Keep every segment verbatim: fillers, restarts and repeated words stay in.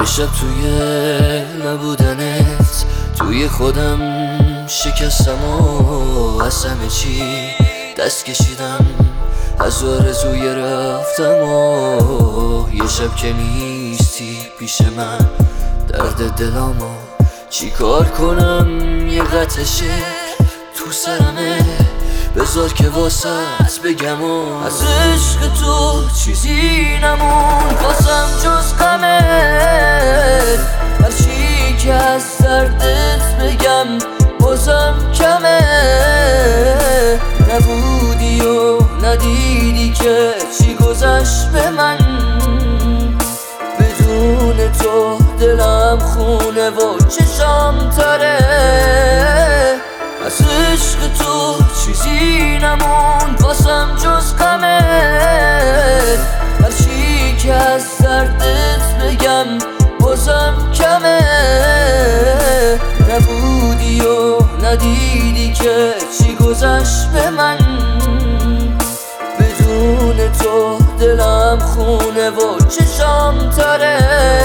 شب توی نبودنت توی خودم شکستم و از همه چی دست کشیدم، از آرزوی رفتم و یه شب که نیستی پیش من درد دلامو چی کار کنم. یه قطع شعر تو سرمه بذار که واسط بگم و از عشق تو چیزی نمون واسم جز غمت. هرچی که از دردت بگم بازم کمه. نبودی و ندیدی که چی گذشت به من، بدون تو دلم خونه و چشام تره. از عشق تو چیزی نمون واسم جز غمت. هرچی که از دردت بگم بازم کمه. نبودی و ندیدی که چی گذشت به من، بدون تو دلم خونه و چشام تره.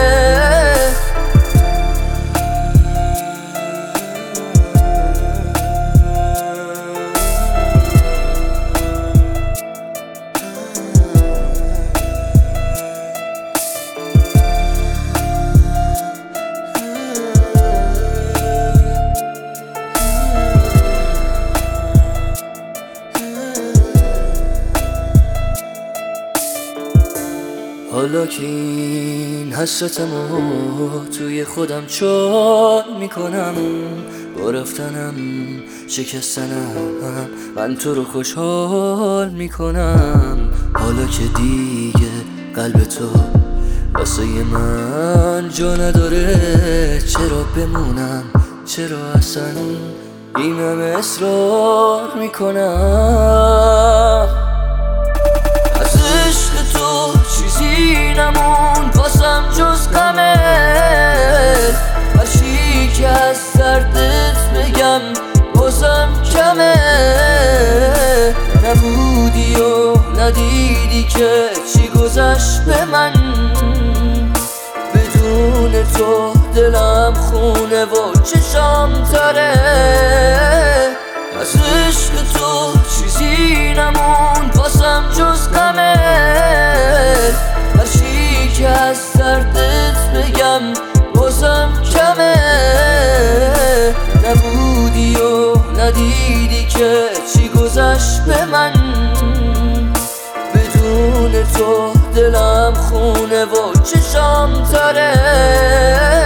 حالا که این حسرتمو توی خودم چال میکنم، با رفتنم شکستنم من تو رو خوشحال میکنم. حالا که دیگه قلب تو واسه من جا نداره، چرا بمونم، چرا اصلا این همه اصرار میکنم. از عشق تو چیزی نمون واسم جز غمت. هرچی که از دردت بگم بازم کمه. نبودی و ندیدی که چی گذشت به من، بدون تو دلم خونه و چشام تره. از عشق تو چیزی نمون واسم جز غمت. هرچی که از دردت بگم بازم کمه. نبودی و ندیدی که چی گذشت به من، بدون تو دلم خونه و چشام تره.